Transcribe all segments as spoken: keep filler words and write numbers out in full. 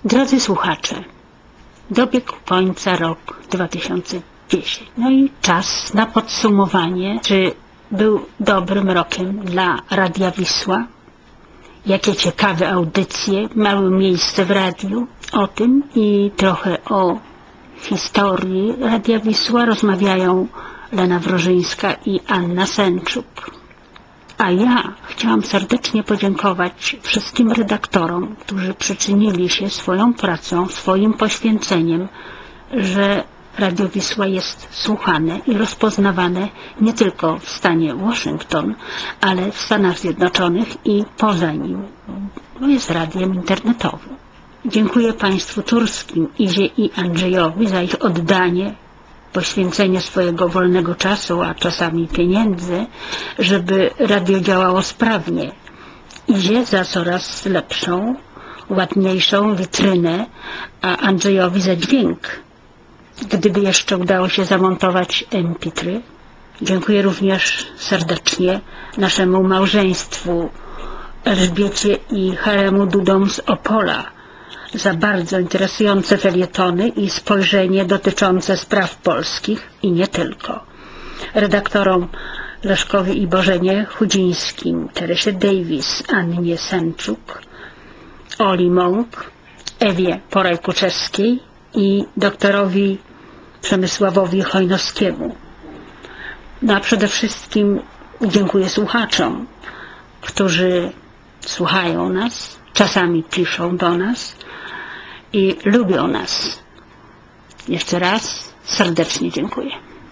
Drodzy słuchacze, dobiegł końca rok dwa tysiące dziesiąty. No i czas na podsumowanie, czy był dobrym rokiem dla Radia Wisła. Jakie ciekawe audycje miały miejsce w radiu. O tym i trochę o historii Radia Wisła rozmawiają Lena Wrożyńska i Anna Sęczuk. A ja chciałam serdecznie podziękować wszystkim redaktorom, którzy przyczynili się swoją pracą, swoim poświęceniem, że Radio Wisła jest słuchane i rozpoznawane nie tylko w stanie Waszyngton, ale w Stanach Zjednoczonych i poza nim, bo jest radiem internetowym. Dziękuję Państwu Turskim, Izie i Andrzejowi za ich oddanie, poświęcenie swojego wolnego czasu, a czasami pieniędzy, żeby radio działało sprawnie. Izie za coraz lepszą, ładniejszą witrynę, a Andrzejowi za dźwięk. Gdyby jeszcze udało się zamontować em pi trzy. Dziękuję również serdecznie naszemu małżeństwu Elżbiecie i Haremu Dudom z Opola za bardzo interesujące felietony i spojrzenie dotyczące spraw polskich i nie tylko. Redaktorom Leszkowi i Bożenie Chudzińskim, Teresie Davis, Annie Sęczuk, Oli Mąk, Ewie Poraj-Kuczewskiej i doktorowi Przemysławowi Chojnowskiemu. No a przede wszystkim dziękuję słuchaczom, którzy słuchają nas, czasami piszą do nas i lubią nas. Jeszcze raz serdecznie dziękuję.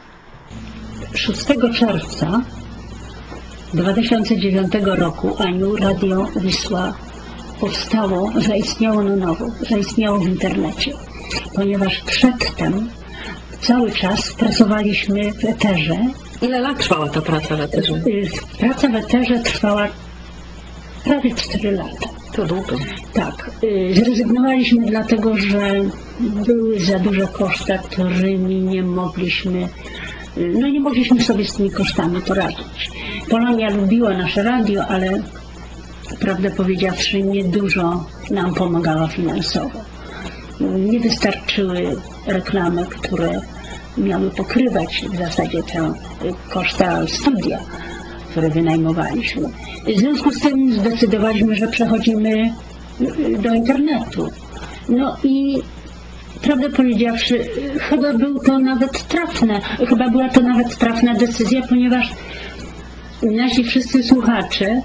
szóstego czerwca dwa tysiące dziewiątego roku, Aniu, Radio Wisła powstało, zaistniało na nowo, zaistniało w internecie, ponieważ przedtem cały czas pracowaliśmy w eterze. Ile lat trwała ta praca w eterze? Praca w eterze trwała prawie cztery lata. To długo. Tak. Zrezygnowaliśmy dlatego, że były za duże koszta, którymi nie mogliśmy, no nie mogliśmy sobie z tymi kosztami poradzić. Polonia lubiła nasze radio, ale prawdę powiedziawszy niedużo nam pomagała finansowo. Nie wystarczyły reklamy, które miały pokrywać w zasadzie te koszta studia, które wynajmowaliśmy. W związku z tym zdecydowaliśmy, że przechodzimy do internetu. No i prawdę powiedziawszy, chyba był to nawet trafne, chyba była to nawet trafna decyzja, ponieważ nasi wszyscy słuchacze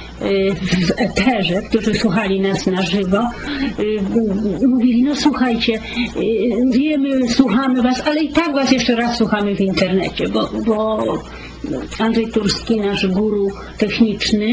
w eterze, którzy słuchali nas na żywo, mówili, no słuchajcie, wiemy, słuchamy was, ale i tak was jeszcze raz słuchamy w internecie, bo, bo Andrzej Turski, nasz guru techniczny,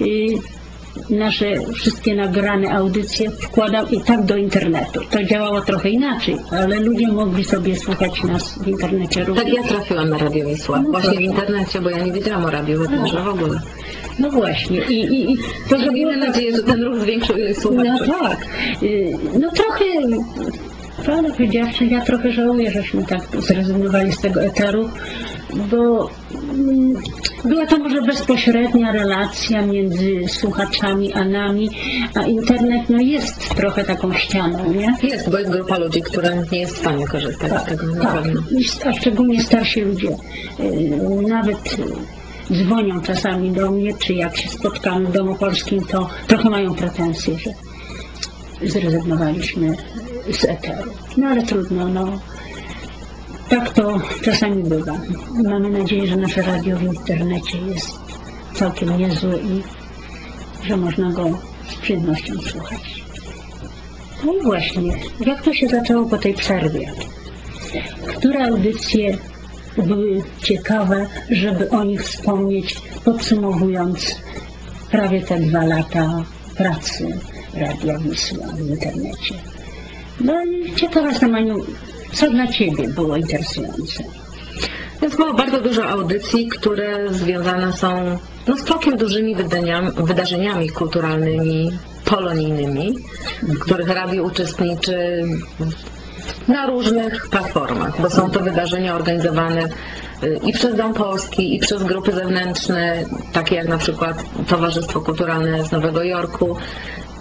nasze wszystkie nagrane audycje wkładał i tak do internetu. To działało trochę inaczej, ale ludzie mogli sobie słuchać nas w internecie również. Tak, ja trafiłam na Radio Wisła. No właśnie w internecie, bo ja nie wiedziałam o radiu w w ogóle. No właśnie. I, i, i to zrobiło nadzieję, że ten ruch zwiększył ilość słuchaczy. No tak. No trochę, prawdę powiedziawszy, ja trochę żałuję, żeśmy tak zrezygnowali z tego eteru, bo była to może bezpośrednia relacja między słuchaczami a nami, a internet no jest trochę taką ścianą, nie? Jest, bo jest grupa ludzi, która nie jest w stanie korzystać tak, z tego. Na tak. pewno. A szczególnie starsi ludzie. Nawet dzwonią czasami do mnie, czy jak się spotkamy w Domu Polskim, to trochę mają pretensje, że zrezygnowaliśmy z eteru. No ale trudno, no. Tak to czasami bywa. Mamy nadzieję, że nasze radio w internecie jest całkiem niezłe i że można go z przyjemnością słuchać. No i właśnie, jak to się zaczęło po tej przerwie? Które audycje były ciekawe, żeby o nich wspomnieć, podsumowując prawie te dwa lata pracy Radia Wisła w internecie? No i ciekawa jestem, Aniu, co dla Ciebie było interesujące? Więc było bardzo dużo audycji, które związane są no, z całkiem dużymi wydaniami, wydarzeniami kulturalnymi, polonijnymi, w których radio uczestniczy na różnych platformach, bo są to wydarzenia organizowane i przez Dom Polski, i przez grupy zewnętrzne, takie jak na przykład Towarzystwo Kulturalne z Nowego Jorku,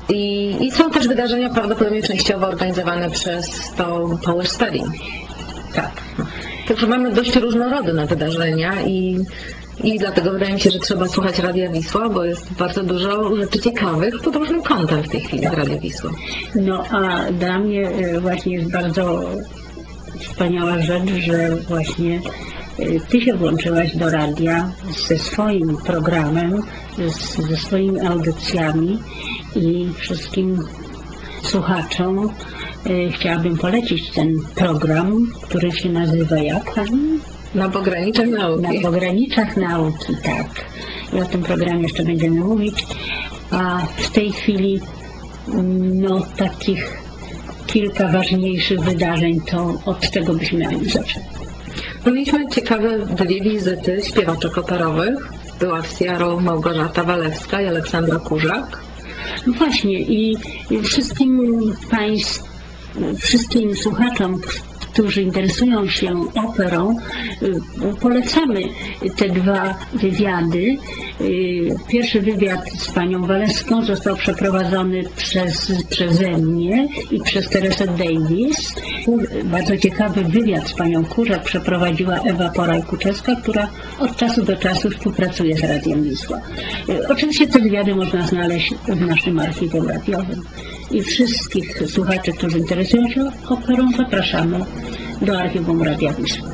I, I są też wydarzenia prawdopodobnie częściowo organizowane przez to Polish Study. Tak. Także mamy dość różnorodne wydarzenia i, i dlatego wydaje mi się, że trzeba słuchać Radia Wisła, bo jest bardzo dużo rzeczy ciekawych pod różnym kątem w tej chwili w Radiu Wisła. No a dla mnie e, właśnie jest bardzo wspaniała rzecz, że właśnie e, Ty się włączyłaś do radia ze swoim programem, z, ze swoimi audycjami i wszystkim słuchaczom e, chciałabym polecić ten program, który się nazywa jak Pani? Na pograniczach nauki. Na pograniczach nauki, tak. I o tym programie jeszcze będziemy mówić. A w tej chwili no takich kilka ważniejszych wydarzeń, to od czego byśmy zaczęli? No, mieliśmy ciekawe dwie wizyty śpiewaczek operowych. Była w Seattle Małgorzata Walewska i Aleksandra Kurzak. No właśnie i wszystkim Państwu, wszystkim słuchaczom, którzy interesują się operą, polecamy te dwa wywiady. Pierwszy wywiad z panią Walewską został przeprowadzony przez, przeze mnie i przez Teresę Davis. Bardzo ciekawy wywiad z panią Kurzak przeprowadziła Ewa Poraj-Kuczewska, która od czasu do czasu współpracuje z Radiem Wisła. Oczywiście te wywiady można znaleźć w naszym archiwum radiowym. I wszystkich słuchaczy, którzy interesują się operą, zapraszamy do archiwum Radia Wisła.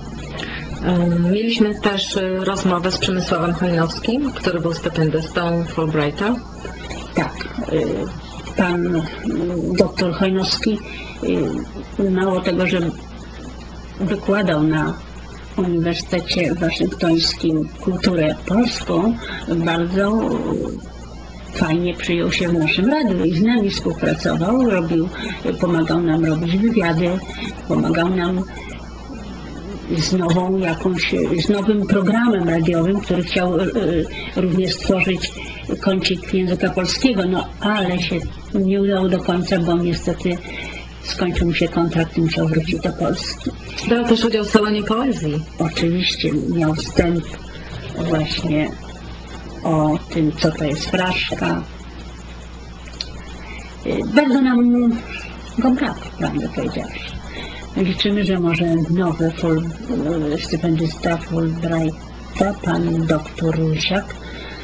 Mieliśmy też rozmowę z Przemysławem Hojnowskim, który był stypendystą Fulbrighta. Tak, pan doktor Hojnowski mało tego, że wykładał na Uniwersytecie Waszyngtońskim kulturę polską, bardzo fajnie przyjął się w naszym radiu i z nami współpracował, robił, pomagał nam robić wywiady, pomagał nam z nową jakąś, z nowym programem radiowym, który chciał również stworzyć kącik języka polskiego, no ale się nie udało do końca, bo niestety skończył mu się kontrakt i musiał wrócić do Polski. Brał też udział w salonie poezji. Oczywiście miał wstęp właśnie o tym, co to jest fraszka. Bardzo nam go brak, prawdę powiedziawszy. Liczymy, że może nowy full, stypendysta Fulbrighta, pan doktor Rusiak,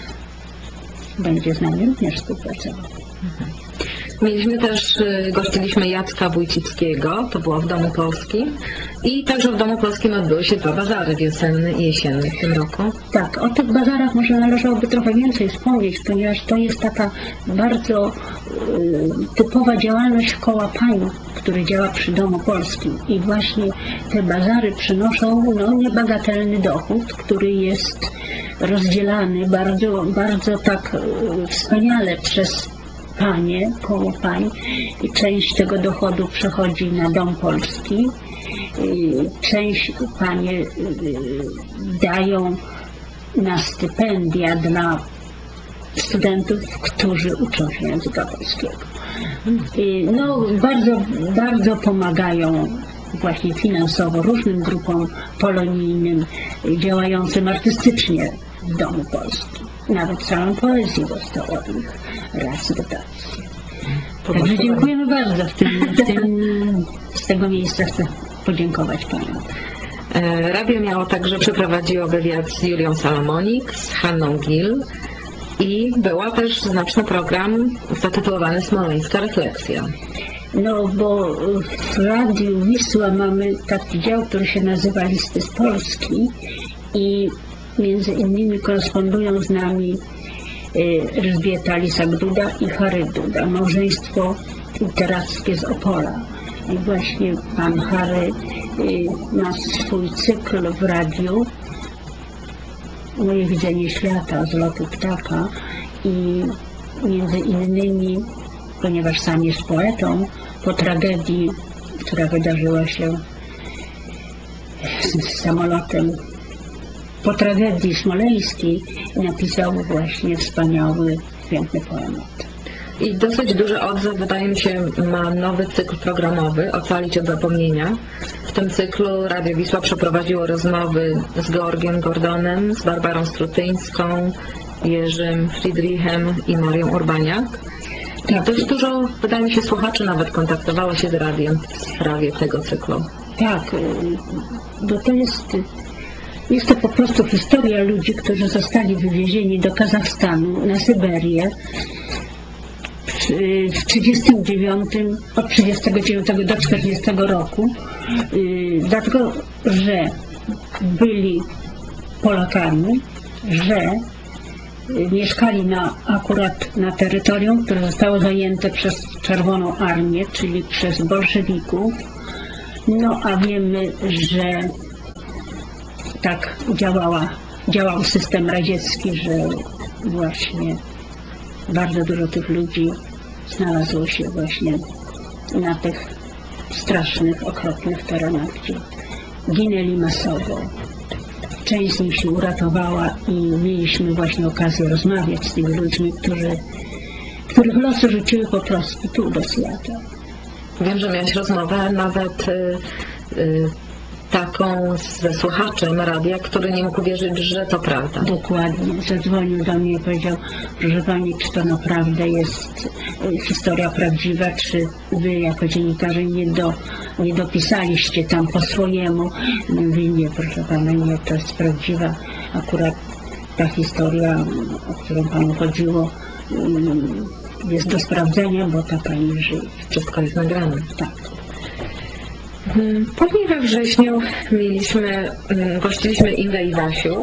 będzie z nami również współpracował. Mieliśmy też, gościliśmy Jacka Wójcickiego, to było w Domu Polskim i także w Domu Polskim odbyły się dwa bazary, wiosenny i jesienny w tym roku. Tak, o tych bazarach może należałoby trochę więcej wspomnieć, ponieważ to jest taka bardzo y, typowa działalność koła pań, który działa przy Domu Polskim i właśnie te bazary przynoszą no, niebagatelny dochód, który jest rozdzielany bardzo, bardzo tak y, wspaniale przez panie, koło pań i część tego dochodu przechodzi na Dom Polski. Część panie dają na stypendia dla studentów, którzy uczą się języka polskiego. No, bardzo, bardzo pomagają właśnie finansowo różnym grupom polonijnym działającym artystycznie w Domu Polskim. Nawet salon poezji dostał od nich raz dotację. Także dziękujemy bardzo. W tym, w tym, z tego miejsca chcę podziękować Panu. Radio miało także przeprowadziło wywiad z Julią Salomonik, z Hanną Gill i była też znaczny program zatytułowany Smoleńska Refleksja. No, bo w Radiu Wisła mamy taki dział, który się nazywa Listy z Polski i między innymi korespondują z nami Elżbieta Lisak-Duda i Harry Duda, małżeństwo literackie z Opola. I właśnie pan Harry ma swój cykl w radiu Moje widzenie świata z lotu ptaka i między innymi, ponieważ sam jest poetą, po tragedii, która wydarzyła się z samolotem, po tragedii smoleńskiej napisał właśnie wspaniały, piękny poemat. I dosyć duży odzew, wydaje mi się, ma nowy cykl programowy Ocalić od zapomnienia. W tym cyklu Radio Wisła przeprowadziło rozmowy z Georgiem Gordonem, z Barbarą Strutyńską, Jerzym Friedrichem i Marią Urbaniak. Tak, dość dużo, wydaje mi się, słuchaczy nawet kontaktowało się z radiem w sprawie tego cyklu. Tak, y, bo to jest, jest to po prostu historia ludzi, którzy zostali wywiezieni do Kazachstanu, na Syberię w, w trzydziestym dziewiątym, od trzydziestego dziewiątego do czterdziestego roku, y, dlatego, że byli Polakami, że mieszkali na, akurat na terytorium, które zostało zajęte przez Czerwoną Armię, czyli przez bolszewików. No a wiemy, że tak działała, działał system radziecki, że właśnie bardzo dużo tych ludzi znalazło się właśnie na tych strasznych, okropnych terenach, gdzie ginęli masowo. Część z nich się uratowała i mieliśmy właśnie okazję rozmawiać z tymi ludźmi, którzy, których losy rzuciły po prostu tu do świata. Wiem, że miałeś rozmowę nawet y, y, taką ze słuchaczem radia, który nie mógł wierzyć, że to prawda. Dokładnie. Zadzwonił do mnie i powiedział, proszę Pani, czy to naprawdę jest y, historia prawdziwa, czy Wy jako dziennikarze nie, do, nie dopisaliście tam po swojemu. Mówię, nie, proszę Pana, nie, to jest prawdziwa. Akurat ta historia, o którą Panu chodziło, y, jest do sprawdzenia, bo ta Pani żyje. Wszystko jest nagrane. Tak. Później we wrześniu mieliśmy, gościliśmy Ingę Iwasiów.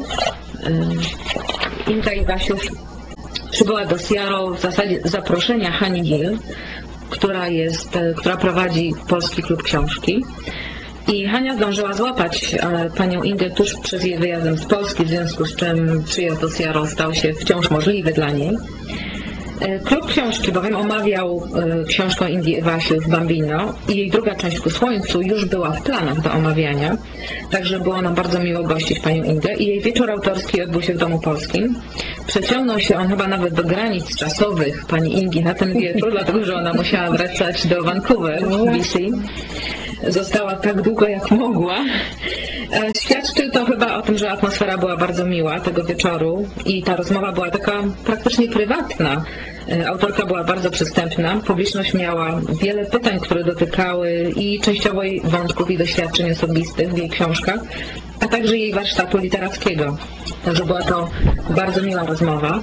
Inga Iwasiów przybyła do Seattle w zasadzie zaproszenia Hani Gill, która jest, która prowadzi Polski Klub Książki. I Hania zdążyła złapać panią Ingę tuż przed jej wyjazdem z Polski, w związku z czym przyjazd do Seattle stał się wciąż możliwy dla niej. Klub Książki bowiem omawiał książkę Ingi Iwasiów Bambino i jej druga część Ku Słońcu już była w planach do omawiania, także było nam bardzo miło gościć panią Ingę i jej wieczór autorski odbył się w Domu Polskim. Przeciągnął się on chyba nawet do granic czasowych pani Ingi na ten wieczór, dlatego że ona musiała wracać do Vancouver, B C. Została tak długo jak mogła. Świadczy to chyba o tym, że atmosfera była bardzo miła tego wieczoru i ta rozmowa była taka praktycznie prywatna. Autorka była bardzo przystępna, publiczność miała wiele pytań, które dotykały i częściowo jej wątków i doświadczeń osobistych w jej książkach, a także jej warsztatu literackiego. Także była to bardzo miła rozmowa.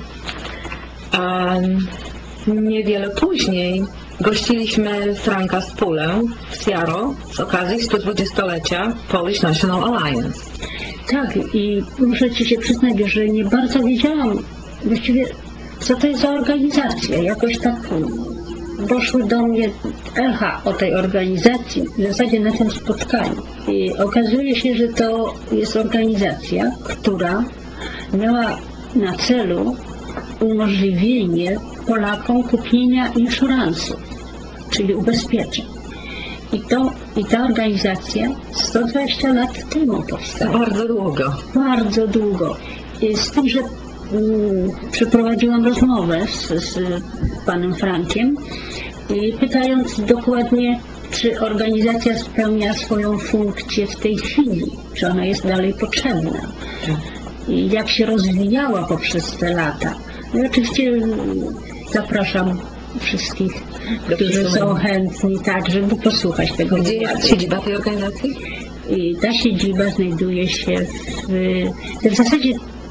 A niewiele później gościliśmy Franka Spulę w Seattle z okazji stu dwudziestolecia Polish National Alliance. Tak, i muszę Ci się przyznać, że nie bardzo wiedziałam właściwie, co to jest za organizacja. Jakoś tak doszły do mnie echa o tej organizacji, w zasadzie na tym spotkaniu. I okazuje się, że to jest organizacja, która miała na celu umożliwienie Polakom kupienia insuransów, czyli ubezpieczeń. I, to, I ta organizacja sto dwadzieścia lat temu powstała. Bardzo długo. Bardzo długo. I z tym, że mm, przeprowadziłam rozmowę z, z panem Frankiem i pytając dokładnie, czy organizacja spełnia swoją funkcję w tej chwili, czy ona jest dalej potrzebna i jak się rozwijała poprzez te lata. No i oczywiście zapraszam wszystkich, którzy są chętni, tak, żeby posłuchać tego. Gdzie jest siedziba tej organizacji? I ta siedziba znajduje się w, w zasadzie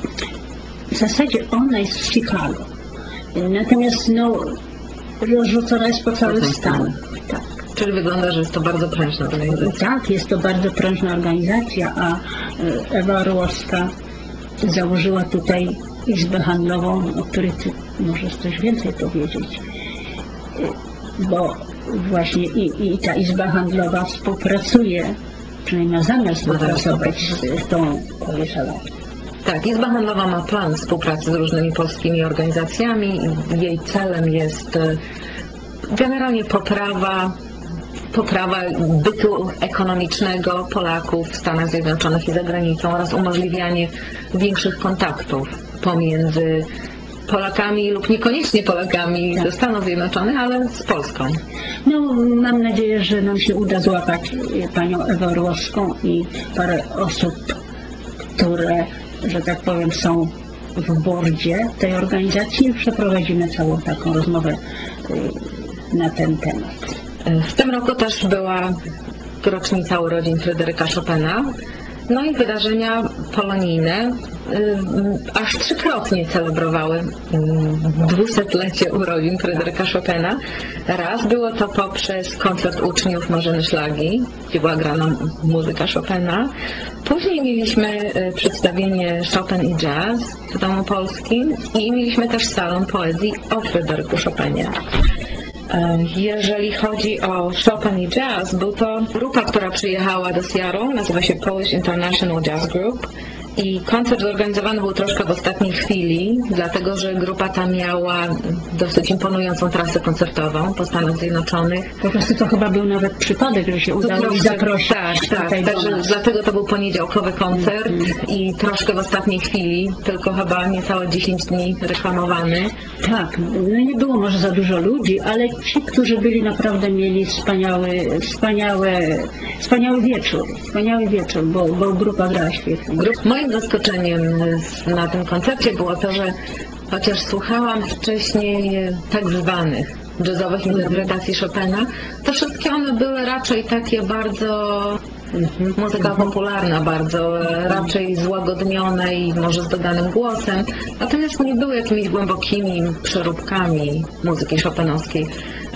w zasadzie ona jest w Chicago. Natomiast no, rozrzucona jest po całym stanie. Tak. Czyli wygląda, że jest to bardzo prężna organizacja. Tak, jest to bardzo prężna organizacja, a Ewa Orłowska założyła tutaj izbę handlową, o której Ty możesz coś więcej powiedzieć. Bo właśnie i, i ta izba handlowa współpracuje, przynajmniej ma zamiar współpracować z tą Polish Alliance. Tak, Izba Handlowa ma plan współpracy z różnymi polskimi organizacjami. Jej celem jest generalnie poprawa, poprawa bytu ekonomicznego Polaków w Stanach Zjednoczonych i za granicą oraz umożliwianie większych kontaktów pomiędzy Polakami lub niekoniecznie Polakami ze Stanów Zjednoczonych, ale z Polską. No, mam nadzieję, że nam się uda złapać panią Ewę Orłowską i parę osób, które, że tak powiem, są w bordzie tej organizacji. Przeprowadzimy całą taką rozmowę y, na ten temat. W tym roku też była rocznica urodzin Fryderyka Chopina. No i wydarzenia polonijne y, aż trzykrotnie celebrowały y, dwusetlecie urodzin Fryderyka Chopina. Raz było to poprzez koncert uczniów Marzeny Szlagi, gdzie była grana muzyka Chopina. Później mieliśmy y, przedstawienie Chopin i Jazz w Domu Polskim i mieliśmy też salon poezji o Fryderyku Chopinie. Jeżeli chodzi o Chopin i Jazz, był to grupa, która przyjechała do Seattle, nazywa się Polish International Jazz Group i koncert zorganizowany był troszkę w ostatniej chwili, dlatego że grupa ta miała dosyć imponującą trasę koncertową po Stanach Zjednoczonych. Po prostu to chyba był nawet przypadek, że się udało troszkę, zaprosić. Tak, tak, także dlatego to był poniedziałkowy koncert mm. i troszkę w ostatniej chwili, tylko chyba niecałe dziesięć dni reklamowany. Tak, no nie było może za dużo ludzi, ale ci, którzy byli, naprawdę mieli wspaniały, wspaniałe, wspaniały wieczór, wspaniały wieczór, bo, bo grupa grała świetnie. Moim zaskoczeniem na tym koncercie było to, że chociaż słuchałam wcześniej tak zwanych jazzowych interpretacji Chopina, to wszystkie one były raczej takie bardzo muzyka popularna, bardzo raczej złagodnione i może z dodanym głosem, natomiast nie były jakimiś głębokimi przeróbkami muzyki chopinowskiej.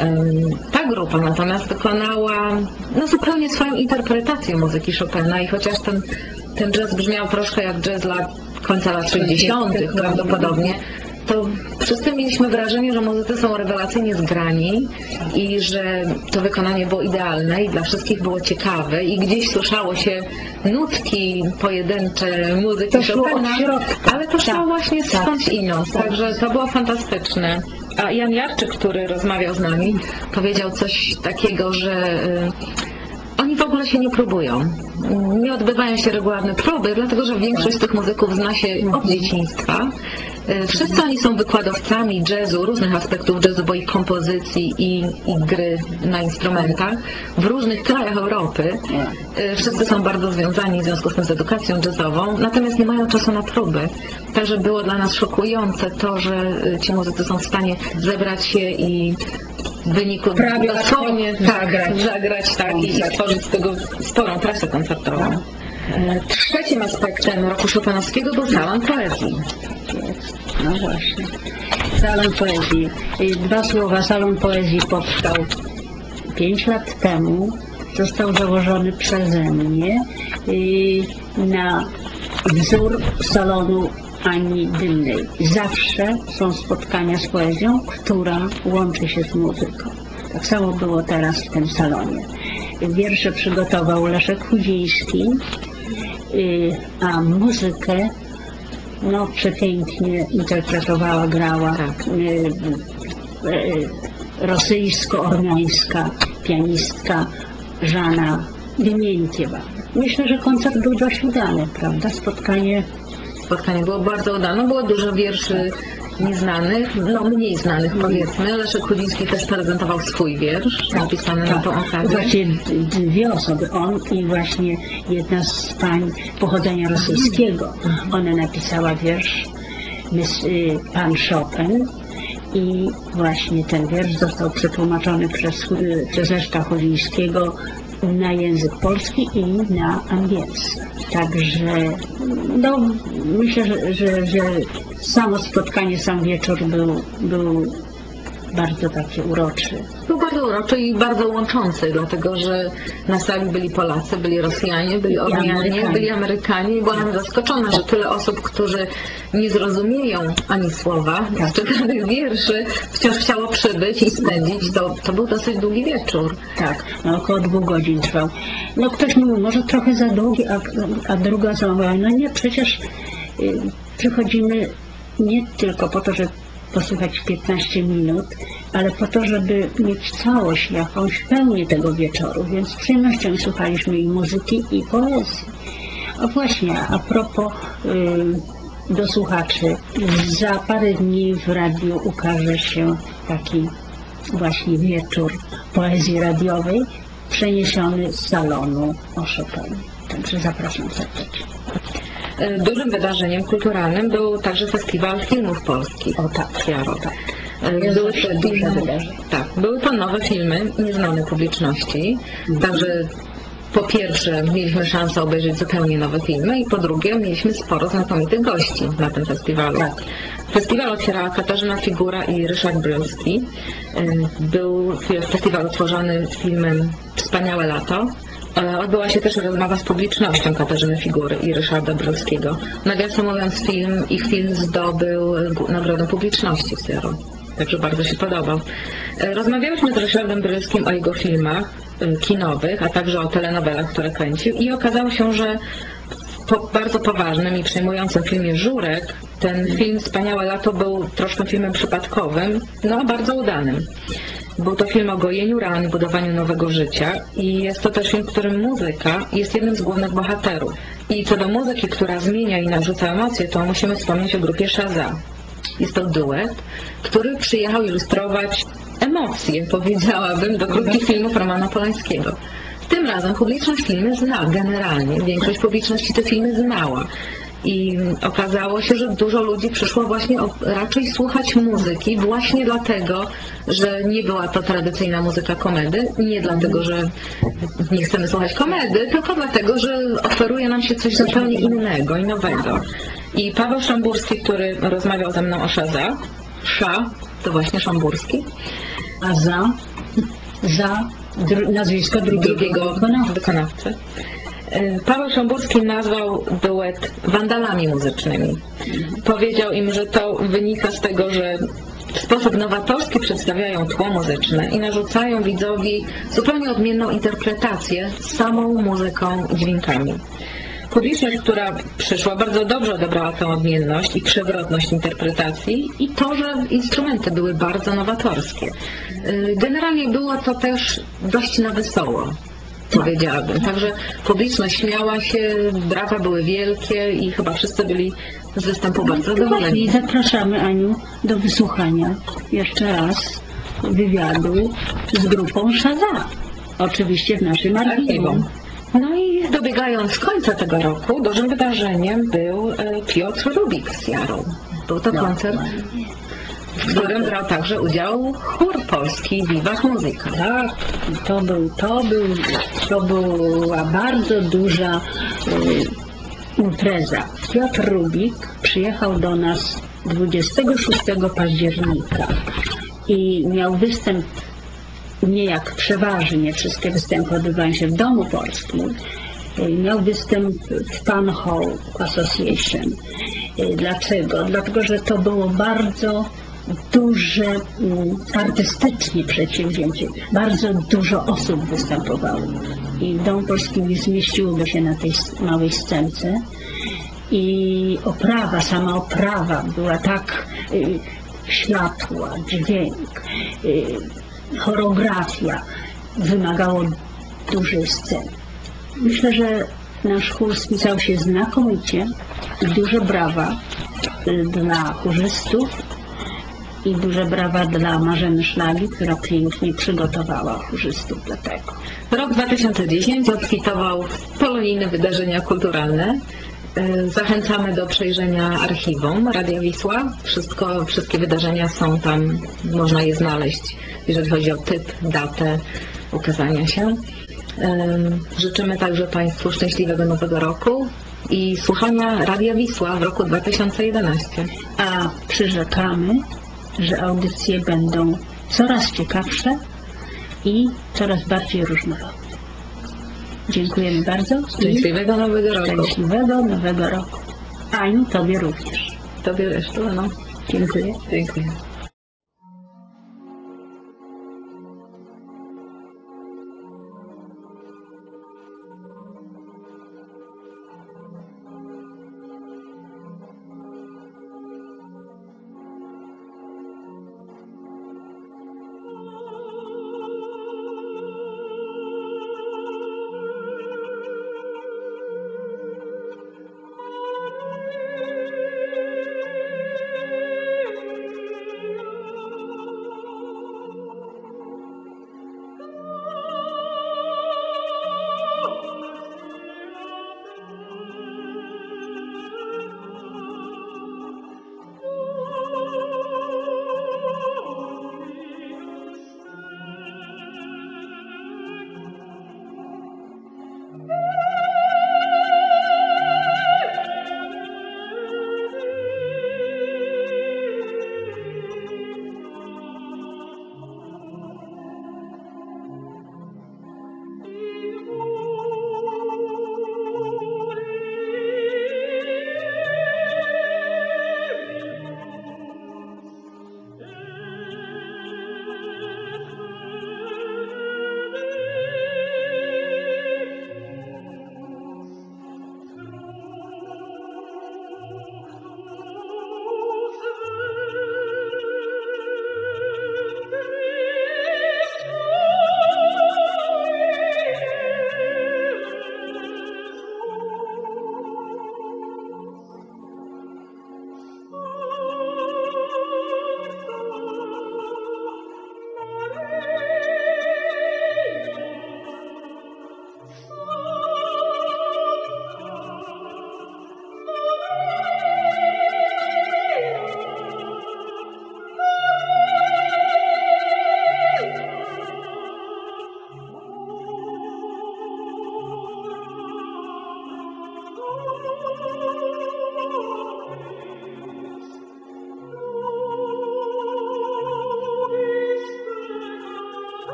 Ta grupa natomiast wykonała no, zupełnie swoją interpretację muzyki Chopina i chociaż ten, ten jazz brzmiał troszkę jak jazz lat końca lat sześćdziesiątych prawdopodobnie, to wszyscy mieliśmy wrażenie, że muzycy są rewelacyjnie zgrani i że to wykonanie było idealne i dla wszystkich było ciekawe i gdzieś słyszało się nutki pojedyncze muzyki Chopina, ale to szło tak, właśnie skądś tak, inąd, tak. Także to było fantastyczne. A Jan Jarczyk, który rozmawiał z nami, powiedział coś takiego, że y, oni w ogóle się nie próbują. Nie odbywają się regularne próby, dlatego że większość z tych muzyków zna się od dzieciństwa. Wszyscy oni są wykładowcami jazzu, różnych aspektów jazzu, bo i kompozycji, i, i gry na instrumentach w różnych krajach Europy. Wszyscy są bardzo związani w związku z tym z edukacją jazzową, natomiast nie mają czasu na próby. Także było dla nas szokujące to, że ci muzycy są w stanie zebrać się i w wyniku prawie dosłownie tak, zagrać, zagrać tak, i stworzyć z tego sporą trasę koncertową. Trzecim aspektem roku chopinowskiego był salon poezji. No właśnie. Salon poezji. Dwa słowa. Salon poezji powstał pięć lat temu. Został założony przeze mnie na wzór salonu Ani Dymnej. Zawsze są spotkania z poezją, która łączy się z muzyką. Tak samo było teraz w tym salonie. Wiersze przygotował Leszek Chudziński, a muzykę no przepięknie interpretowała, grała tak. y, y, rosyjsko-ormiańska pianistka Żana Dymientiewa. Myślę, że koncert był dość udany, prawda? Spotkanie Spotkanie było bardzo udane, było dużo wierszy nieznanych, no mniej znanych powiedzmy. Leszek Chudziński też prezentował swój wiersz napisany tak, na tą okazję. Właśnie dwie osoby, on i właśnie jedna z pań pochodzenia rosyjskiego. Ona napisała wiersz Pan Chopin i właśnie ten wiersz został przetłumaczony przez, przez Leszka Chudzińskiego na język polski i na angielski. Także no, myślę, że, że, że samo spotkanie, sam wieczór był, był bardzo taki uroczy. Był bardzo uroczy i bardzo łączący, dlatego że na sali byli Polacy, byli Rosjanie, byli Ormianie, byli Amerykanie i byłam zaskoczona, że tyle osób, którzy nie zrozumieją ani słowa z czytanych wierszy, wciąż chciało przybyć i spędzić. To, to był dosyć długi wieczór. Tak, no, około dwóch godzin trwał. No ktoś mówił, może trochę za długi, a, a druga osoba mówiła, no nie, przecież y, przychodzimy nie tylko po to, żeby posłuchać piętnaście minut, ale po to, żeby mieć całość, jakąś pełnię tego wieczoru, więc z przyjemnością słuchaliśmy i muzyki, i poezji. A właśnie, a propos y, do słuchaczy, za parę dni w radiu ukaże się taki właśnie wieczór poezji radiowej, przeniesiony z salonu o Chopinie. Także zapraszam serdecznie. Dużym wydarzeniem kulturalnym był także Festiwal Filmów Polskich. O tak, Jaro. tak. E, Były to, duże wydarzenia. tak, były to nowe filmy, nieznane publiczności, także po pierwsze mieliśmy szansę obejrzeć zupełnie nowe filmy i po drugie mieliśmy sporo znakomitych gości na tym festiwalu. Tak. Festiwal otwierała Katarzyna Figura i Ryszard Brylski. Był festiwal otworzony filmem Wspaniałe lato. Odbyła się też rozmowa z publicznością Katarzyny Figury i Ryszarda Brylskiego. Nawiasem mówiąc, film, ich film zdobył nagrodę publiczności w Seattle. Także bardzo się podobał. Rozmawialiśmy z Ryszardem Brylskim o jego filmach kinowych, a także o telenowelach, które kręcił i okazało się, że po bardzo poważnym i przejmującym filmie Żurek ten film Wspaniałe lato był troszkę filmem przypadkowym, no bardzo udanym. Był to film o gojeniu ran, budowaniu nowego życia i jest to też film, w którym muzyka jest jednym z głównych bohaterów. I co do muzyki, która zmienia i narzuca emocje, to musimy wspomnieć o grupie Shaza. Jest to duet, który przyjechał ilustrować emocje, powiedziałabym, do krótkich filmów Romana Polańskiego. Tym razem publiczność filmy zna generalnie. Większość publiczności te filmy znała. I okazało się, że dużo ludzi przyszło właśnie o, raczej słuchać muzyki właśnie dlatego, że nie była to tradycyjna muzyka komedy. Nie dlatego, że nie chcemy słuchać komedy, tylko dlatego, że oferuje nam się coś zupełnie innego i nowego. I Paweł Szamburski, który rozmawiał ze mną o Shaza, Sza to właśnie Szamburski, A za, za dru, nazwisko drugiego, drugiego wykonawcy. wykonawcy. Paweł Szamburski nazwał duet wandalami muzycznymi. Powiedział im, że to wynika z tego, że w sposób nowatorski przedstawiają tło muzyczne i narzucają widzowi zupełnie odmienną interpretację z samą muzyką i dźwiękami. Publiczność, która przyszła, bardzo dobrze odebrała tę odmienność i przewrotność interpretacji i to, że instrumenty były bardzo nowatorskie. Generalnie było to też dość na wesoło, powiedziałabym. Także publiczność śmiała się, brawa były wielkie i chyba wszyscy byli z występu bardzo zadowoleni. I zapraszamy, Aniu, do wysłuchania jeszcze raz wywiadu z grupą Shaza. Oczywiście w naszym archiwum. No i dobiegając końca tego roku, dużym wydarzeniem był Piotr Rubik z Seattle. Był to koncert, w którym brał także udział chór polski Wiwat Muzyka. Tak, to, był, to, był, to była bardzo duża y, impreza. Piotr Rubik przyjechał do nas dwudziestego szóstego października i miał występ, nie jak przeważnie wszystkie występy odbywają się w Domu Polskim, miał występ w Town Hall Association. Dlaczego? Dlatego, że to było bardzo duże artystycznie przedsięwzięcie. Bardzo dużo osób występowało. I Dom Polski nie zmieściłoby się na tej małej scence. I oprawa, sama oprawa była tak y, światła, dźwięk, y, choreografia wymagało dużej sceny. Myślę, że nasz chór spisał się znakomicie i duże brawa dla chórzystów i duże brawa dla Marzeny Szlagi, która pięknie przygotowała chórzystów do tego. Rok dwa tysiące dziesiąty obfitował w polonijne wydarzenia kulturalne. Zachęcamy do przejrzenia archiwum Radia Wisła. Wszystko, wszystkie wydarzenia są tam, można je znaleźć, jeżeli chodzi o typ, datę ukazania się. Życzymy także Państwu szczęśliwego Nowego Roku i słuchania Radia Wisła w roku dwa tysiące jedenastym. A przyrzekamy, że audycje będą coraz ciekawsze i coraz bardziej różnorodne. Dziękujemy bardzo. Szczęśliwego Nowego Roku. Szczęśliwego Nowego Roku. Aniu, Tobie również. Tobie też, no. Dziękuję. Dziękuję.